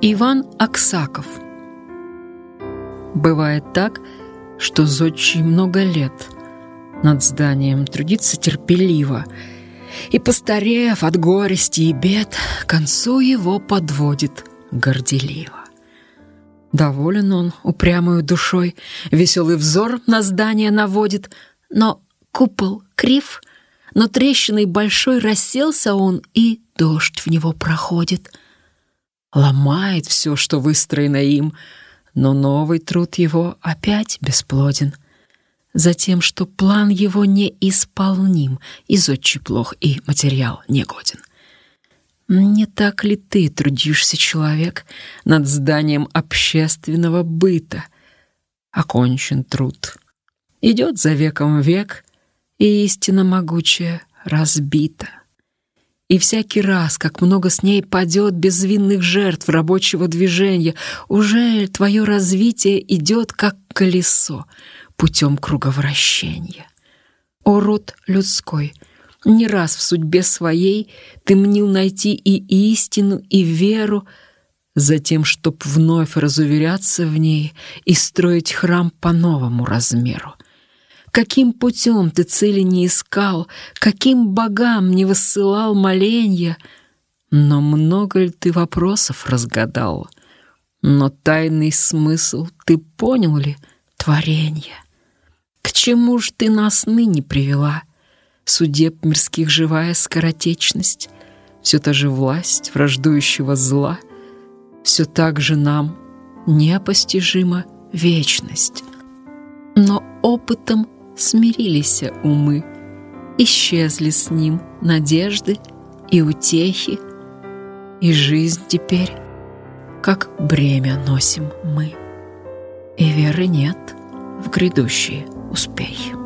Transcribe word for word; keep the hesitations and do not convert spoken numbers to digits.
Иван Аксаков. Бывает так, что зодчий много лет над зданием трудится терпеливо, и, постарев от горести и бед, к концу его подводит горделиво. Доволен он упрямою душой, веселый взор на здание наводит, но купол крив, но трещиной большой расселся он, и дождь в него проходит. Ломает все, что выстроено им, но новый труд его опять бесплоден. Затем, что план его неисполним, и зодчий плох, и материал негоден. Не так ли ты трудишься, человек, над зданием общественного быта? Окончен труд. Идет за веком век, и истина могучая разбита. И всякий раз, как много с ней падет безвинных жертв рабочего движения, уже твое развитие идет, как колесо, путем круговращения. О, род людской, не раз в судьбе своей ты мнил найти и истину, и веру, затем, чтоб вновь разуверяться в ней и строить храм по новому размеру. Каким путем ты цели не искал, каким богам не высылал моленья, но много ли ты вопросов разгадал, но тайный смысл ты понял ли творенья? К чему ж ты нас ныне привела? Судеб мирских живая скоротечность, все та же власть враждующего зла, все так же нам непостижима вечность. Но опытом смирились умы, исчезли с ним надежды и утехи, и жизнь теперь, как бремя, носим мы, и веры нет в грядущие успехи.